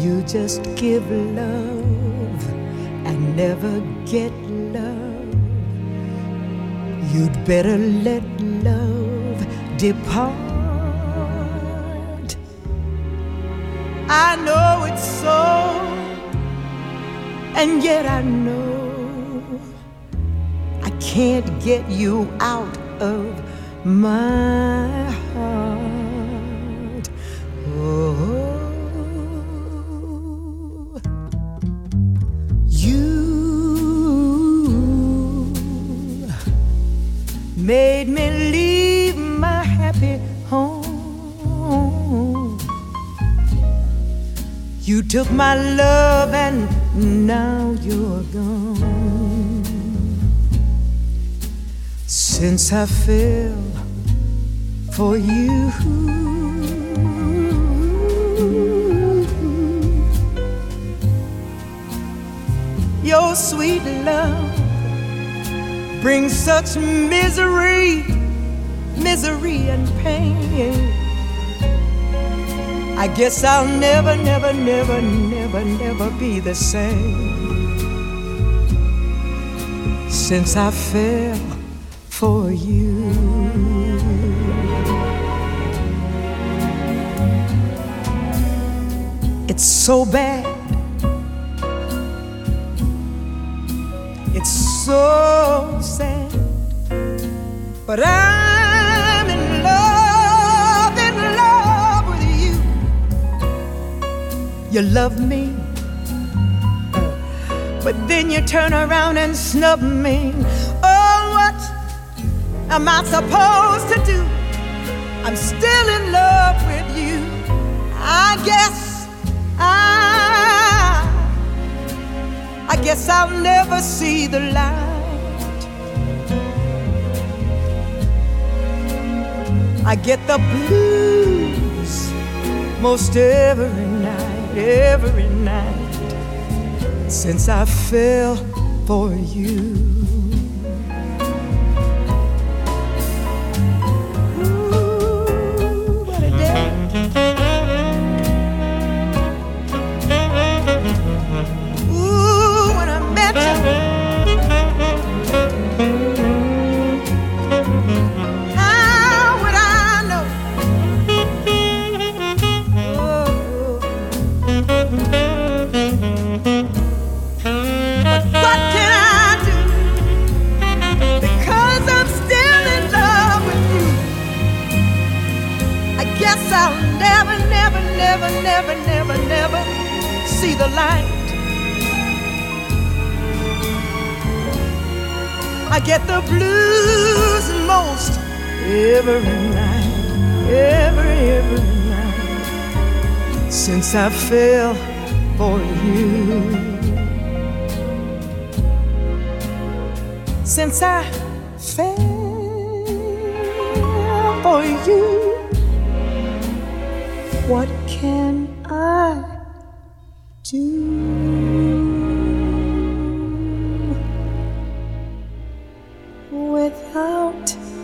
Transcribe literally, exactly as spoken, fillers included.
You just give love and never get love. You'd better let love depart. I know it's so, and yet I know I can't get you out of my heart. Oh, you made me leave my happy home. You took my love and now you're gone. Since I fell for you, your sweet love brings such misery, misery and pain. I guess I'll never, never, never, never, never be the same. Since I fell for you. It's so bad. It's so sad. But I'm in love, in love with you. You love me, but then you turn around and snub me. Oh, what am I supposed to do? I'm still in love with you. I guess I, I guess I'll never see the light. I get the blues most every night, every night. Since I fell for you. Ooh, what a day. Ooh, when I met you. How would I know? Oh. What can I do? Because I'm still in love with you. I guess I'll never, never, never, never, never, never see the light. I get the blues most every night, every, every night. Since I fell for you. Since I fell for you, what can I do? Without